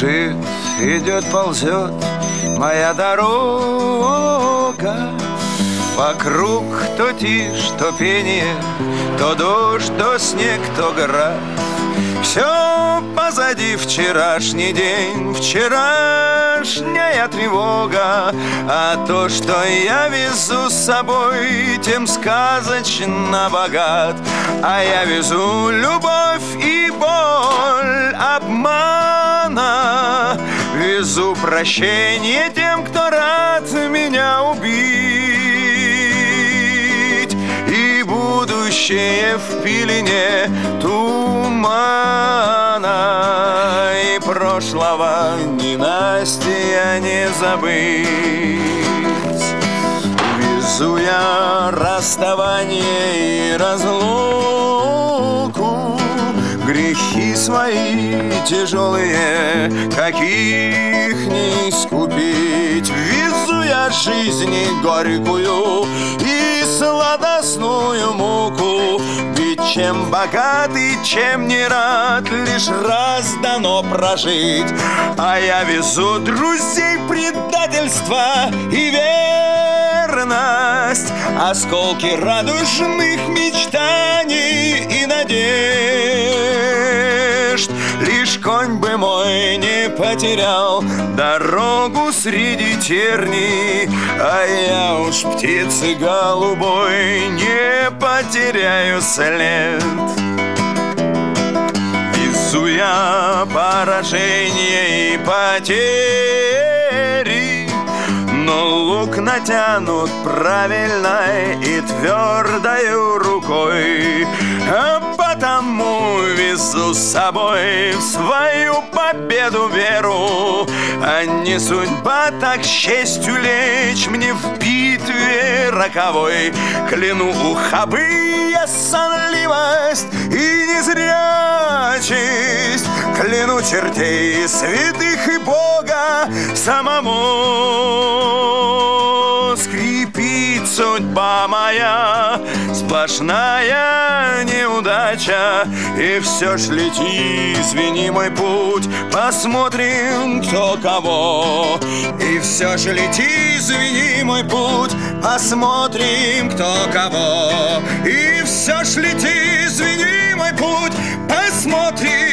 Бежит, идет, ползет моя дорога. Вокруг то тишь, то пение, то дождь, то снег, то град. Все позади вчерашний день, вчерашняя тревога. А то, что я везу с собой, тем сказочно богат. А я везу любовь и боль обмана. Везу прощение тем, кто рад меня убить. И будущее в пелене тумана. И прошлого ненастья не забыть. Везу я расставание и разлуку, грехи свои тяжелые, каких не искупить. Везу я жизни горькую и сладостную муку. Ведь чем богат и чем не рад, лишь раз дано прожить. А я везу друзей предательства и верность, осколки радужных мечтаний и надежд. Лишь конь бы мой не потерял дорогу среди терней, а я уж птицы голубой не потеряю след. Везу я поражение и потери, но лук натянут правильной и твердою рукой. А потому везу с собой в свою победу веру. А не судьба, так честью лечь мне в битве роковой. Кляну ухабы я сонливость и незрячесть, кляну чертей святых и Бога самому. Скрипит судьба моя, сплошная неудача. И все ж лети, извини мой путь, посмотрим, кто кого. И все ж лети, извини мой путь, посмотрим, кто кого. И все ж лети, извини мой путь, посмотрим.